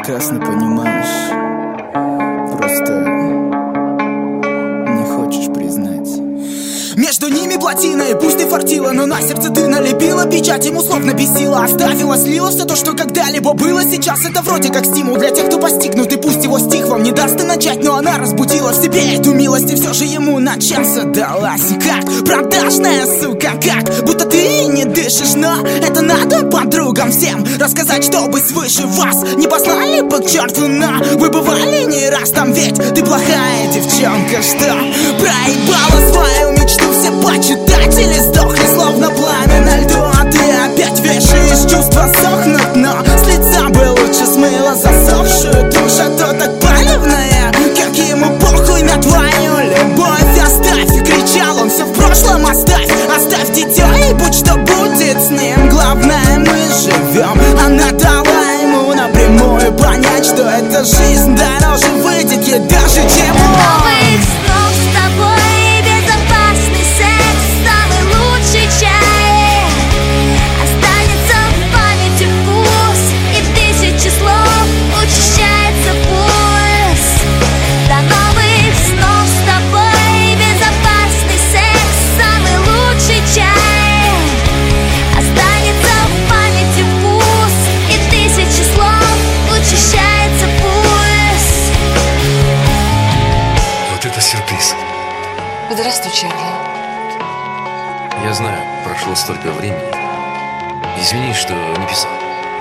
прекрасно понимаешь. Просто не хочешь признать. Между ними плотина, и пусть ты фартила, но на сердце ты налепила печать, им условно бесила, оставила, слила все то, что когда-либо было. Сейчас это вроде как стимул для тех, кто постигнут, и пусть его стих вам не даст и начать, но она разбудила в себе эту милость, и все же ему на час отдалась. Как продажная сука, как будто ты не дышишь, но это надо подругам всем рассказать, чтобы свыше вас не послали бы к черту, но вы бывали не раз там, ведь ты плохая девчонка, что проебала свою мечту. Все почитатели сдохли, словно пламя на льду, а ты опять вешаешь, чувства сохнут, но с лица бы лучше смыла засохшую тушь, а то так палевная, как ему похуй на твою любовь. Оставь, кричал он, все в прошлом оставь, оставь дитё и будь что будет с ним. Главное, мы живем, она дала ему напрямую понять, что эта жизнь дороже выйдет ей даже, чем он. Сюрприз. Здравствуй, Чарли. Я знаю, прошло столько времени. Извини, что не писал.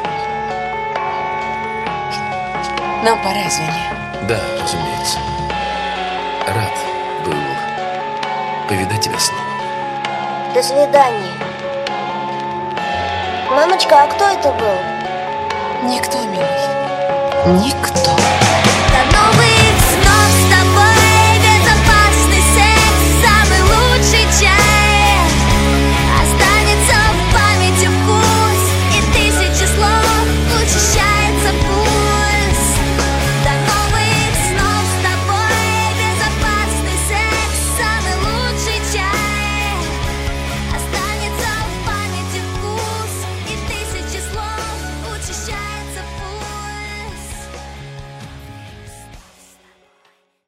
Нам пора, извини. Да, разумеется. Рад был повидать тебя снова. До свидания. Мамочка, а кто это был? Никто, милый. Никто.